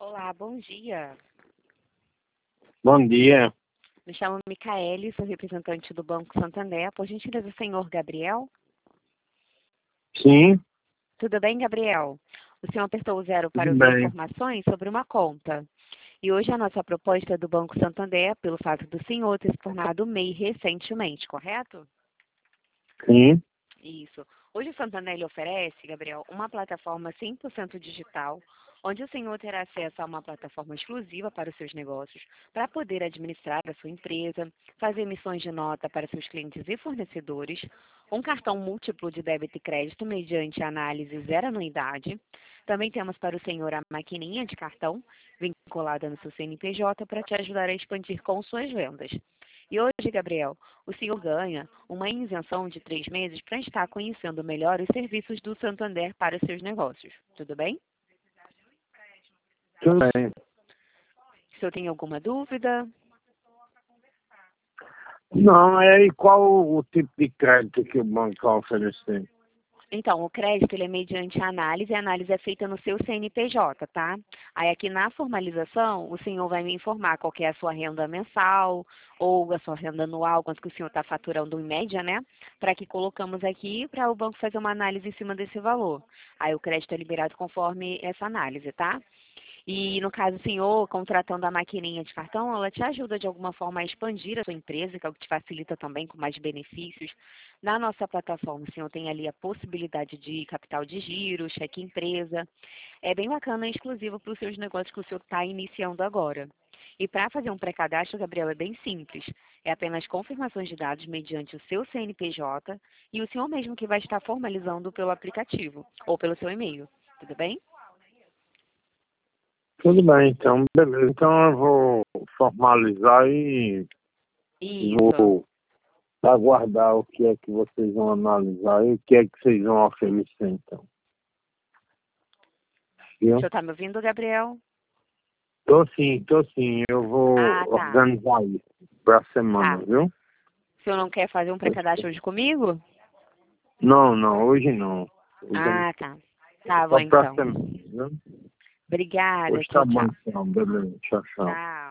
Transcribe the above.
Olá, bom dia. Bom dia. Me chamo Micaele, sou representante do Banco Santander. Por gentileza, o senhor Gabriel? Sim, Tudo bem, Gabriel? O senhor apertou o zero para tudo ouvir bem. informações sobre uma conta. E hoje a nossa proposta do Banco Santander, pelo fato do senhor ter se tornado MEI recentemente, correto? Sim, Isso. Hoje o Santander lhe oferece, Gabriel, uma plataforma 100% digital, onde o senhor terá acesso a uma plataforma exclusiva para os seus negócios, para poder administrar a sua empresa, fazer emissões de nota para seus clientes e fornecedores, um cartão múltiplo de débito e crédito mediante análise zero anuidade. Também temos para o senhor a maquininha de cartão, vinculada no seu CNPJ, para te ajudar a expandir com suas vendas. E hoje, Gabriel, o senhor ganha uma isenção de 3 meses para estar conhecendo melhor os serviços do Santander para os seus negócios. Tudo bem? tudo bem. O senhor tem alguma dúvida? Não, e qual o tipo de crédito que o banco está oferecendo? Então, o crédito ele é mediante análise, e a análise é feita no seu CNPJ, tá? Aí aqui na formalização, o senhor vai me informar qual que é a sua renda mensal ou a sua renda anual, quanto que o senhor está faturando em média, né? Para que colocamos aqui para o banco fazer uma análise em cima desse valor. Aí o crédito é liberado conforme essa análise, tá? E no caso, o senhor, contratando a maquininha de cartão, ela te ajuda de alguma forma a expandir a sua empresa, que é o que te facilita também com mais benefícios. Na nossa plataforma, o senhor tem ali a possibilidade de capital de giro, cheque empresa. É bem bacana e exclusivo para os seus negócios que o senhor está iniciando agora. E para fazer um pré-cadastro, Gabriel, é bem simples. É apenas confirmações de dados mediante o seu CNPJ e o senhor mesmo que vai estar formalizando pelo aplicativo ou pelo seu e-mail. Tudo bem? Tudo bem, então, beleza. Então eu vou formalizar e Isso. vou aguardar o que é que vocês vão analisar e o que é que vocês vão oferecer, então. O Viu? senhor está me ouvindo, Gabriel? Tô sim. Eu vou Ah, tá. organizar isso para a semana, Tá. viu? O senhor não quer fazer um pré-cadastro hoje comigo? Não, hoje não. Hoje Ah, tá. Tá bom, só para a então. semana, viu? Obrigada. Hoje tá Tchau, bom, tchau. então, beleza. Tchau. Tchau.